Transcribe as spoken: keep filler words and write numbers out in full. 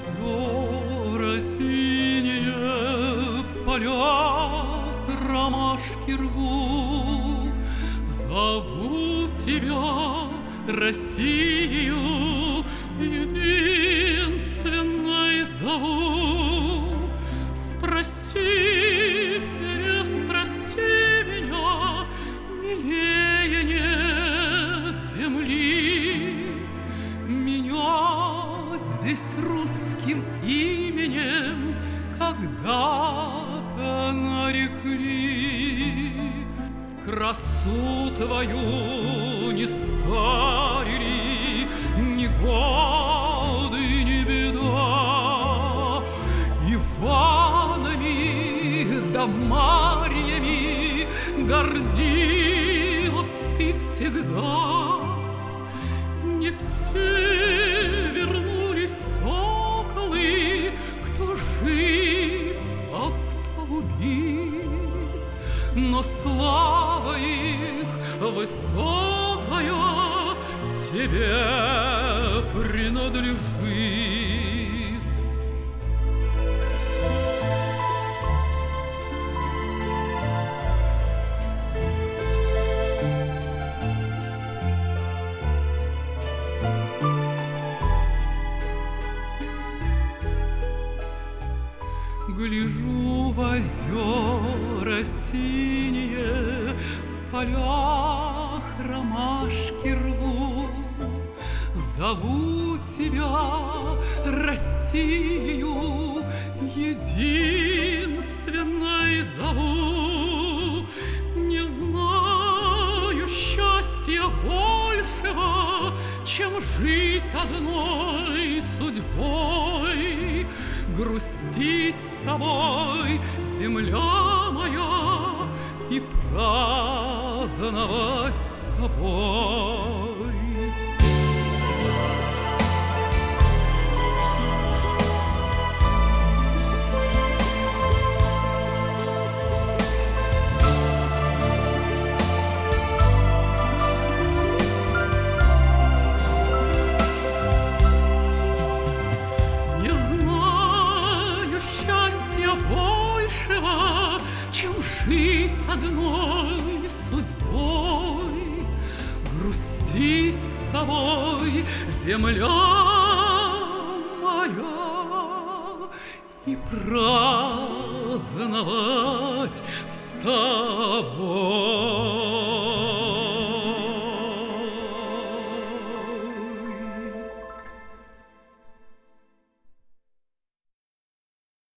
озера синие, в полях ромашки рву. Зову тебя, Россию, единственной зову. Спроси, переспроси меня, милее нет земли. Меня здесь русским именем когда-то нарекли. Красу твою не старили ни годы, ни беда. Иванами да Марьями гордилась ты всегда. Не все вернулись соколы, кто жив, а кто убит, но слава их высокая тебе принадлежит. Гляжу в озера синие, в полях ромашки рву. Зову тебя, Россию, единственной зову. Не знаю счастья большего, чем жить одной судьбой. Грустить с тобой, земля моя, и праздновать с тобой. Чем жить одной судьбой, грустить с тобой, земля моя, и праздновать с тобой.